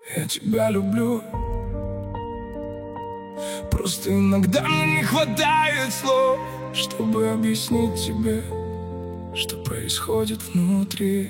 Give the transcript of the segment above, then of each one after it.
Я тебя люблю. Просто иногда мне не хватает слов, чтобы объяснить тебе, что происходит внутри.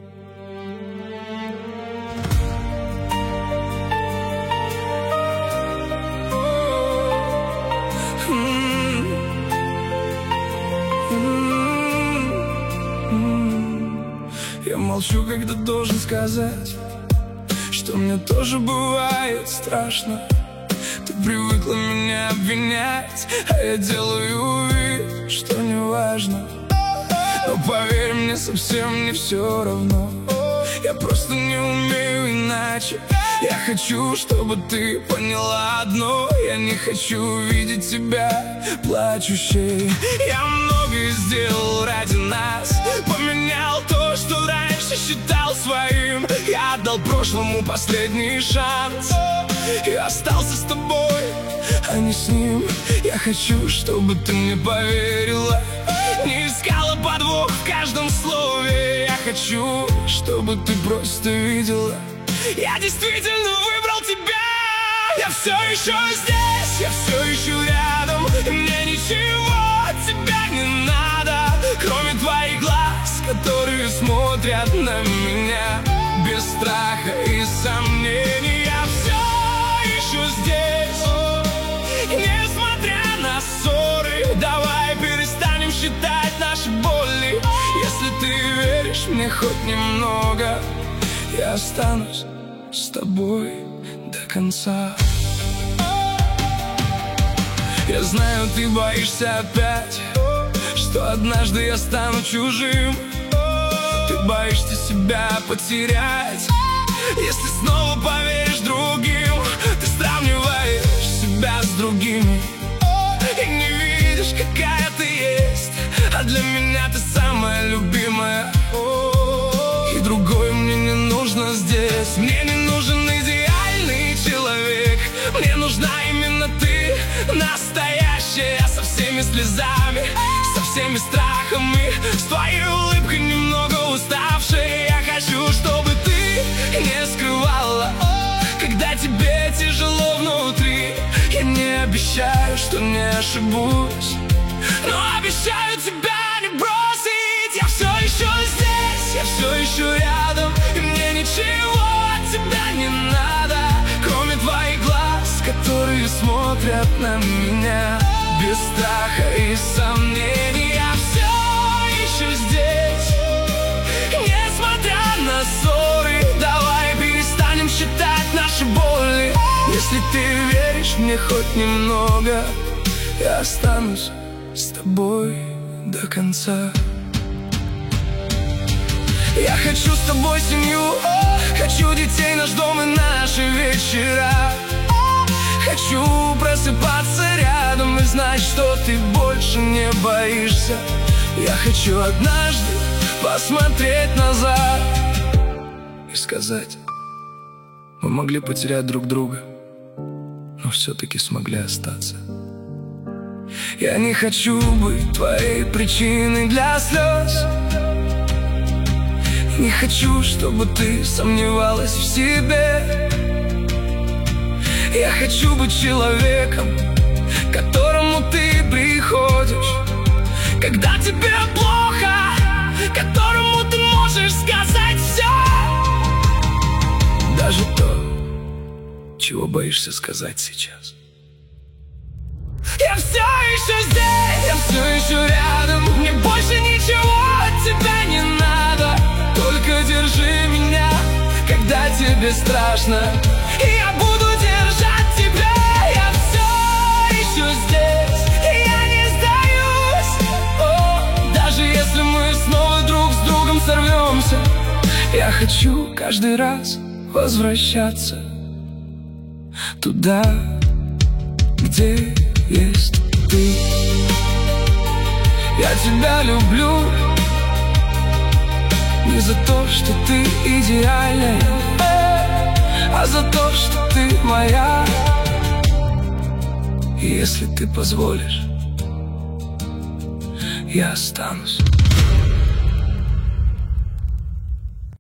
Я молчу, когда должен сказать, что мне тоже бывает страшно. Ты привыкла меня обвинять, а я делаю вид, что не важно. Но поверь, мне совсем не все равно. Я просто не умею иначе. Я хочу, чтобы ты поняла одно: я не хочу видеть тебя плачущей. Я многое сделал ради нас, поменял то, что раньше считал своим. Я отдал прошлому последний шанс и остался с тобой, а не с ним. Я хочу, чтобы ты мне поверила, не искала подвох в каждом слове. Я хочу, чтобы ты просто видела: я действительно выбрал тебя. Я все еще здесь, я все еще рядом, и мне ничего от тебя не надо, кроме твоих глаз, которые смотрят на меня без страха и сомнений. Я все еще здесь, несмотря на ссоры. Давай перестанем считать наши боли. Если ты веришь мне хоть немного, я останусь с тобой до конца. Я знаю, ты боишься опять, что однажды я стану чужим. Ты боишься себя потерять, если снова поверишь другим. Ты сравниваешь себя с другими и не видишь, какая ты есть. А для меня ты самая любимая, и другой мне не нужно здесь. Мне не нужен идеальный человек, мне нужна именно ты, настоящая, со всеми слезами, со всеми страхами, с твоей улыбкой немного уставшей. Я хочу, чтобы ты не скрывала, когда тебе тяжело внутри. Я не обещаю, что не ошибусь, но обещаю тебя не бросить. Я все еще здесь, я все еще рядом, и мне ничего от тебя не надо, кроме твоих глаз, которые смотрят на меня без страха и сомнений. Я все еще здесь, несмотря на ссоры. Давай перестанем считать наши боли. Если ты веришь мне хоть немного, я останусь с тобой до конца. Я хочу с тобой семью, хочу детей, наш дом и наши вечера. Хочу просыпаться рядом и знать, что ты больше не боишься. Я хочу однажды посмотреть назад и сказать: мы могли потерять друг друга, но все-таки смогли остаться. Я не хочу быть твоей причиной для слез. Не хочу, чтобы ты сомневалась в себе. Я хочу быть человеком, к которому ты приходишь, когда тебе плохо, которому ты можешь сказать все, даже то, чего боишься сказать сейчас. Я все еще здесь, я все еще рядом, мне больше ничего от тебя не надо. Только держи меня, когда тебе страшно, и я буду держать тебя. Я все еще здесь, и я не сдаюсь. Даже если мы снова друг с другом сорвемся, я хочу каждый раз возвращаться туда, где есть ты. Я тебя люблю не за то, что ты идеальная, а за то, что ты моя. И если ты позволишь, я останусь.